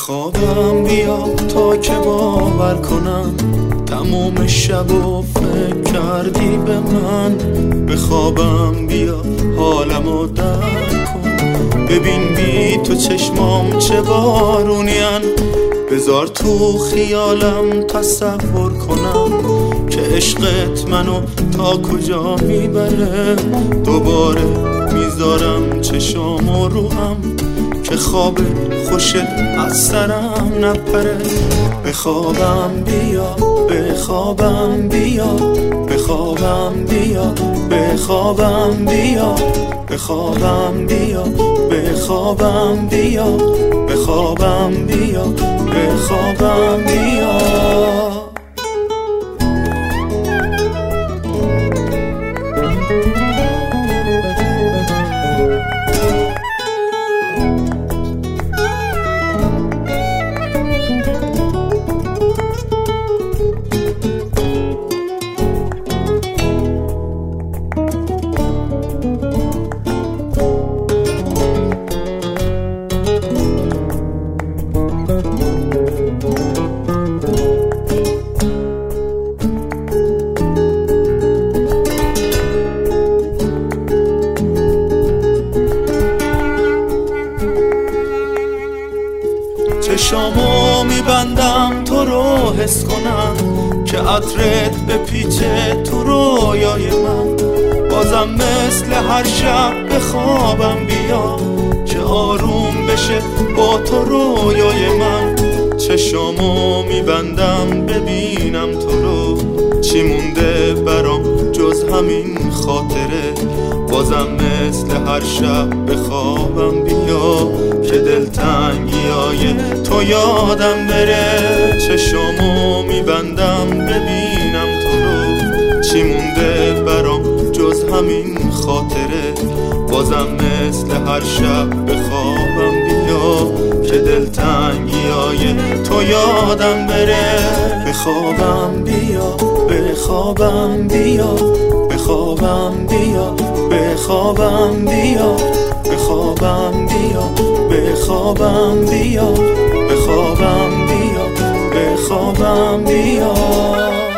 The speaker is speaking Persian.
خوابم بیا تا که باور کنم تموم شب و فکر کردی به من. به خوابم بیا حالمو درک کن، ببین بی تو چشمام چه بارونین. بذار تو خیالم تصور کنم که عشقت منو تا کجا میبره. دوباره میذارم چشامو رو هم که خواب خوشت از سرم نپره. به خوابم بیا، به خوابم بیا، به خوابم بیا، به خوابم بیا، به خوابم بیا، به خوابم بیا، به خوابم بیا، به خوابم بیا. چشامو میبندم تو رو حس کنم که عطرت بپیچه تو رویای من. بازم مثل هر شب به خوابم بیا که آروم بشه با تو رویای من. چشامو میبندم ببینم تو رو، چی مونده برام جز همین خاطره. بازم مثل هر شب به خوابم بیا که دلتنگیای تو یادم بره. چشامو میبندم ببینم تو رو، چی مونده برام جز همین خاطره. بازم مثل هر شب به خوابم بیا که دلتنگیای تو یادم بره. به خوابم بیا، به خوابم بیا، به خوابم بیا، به خوابم بیا، به خوابم بیا، به خوابم بیا، به خوابم بیا، به خوابم بیا.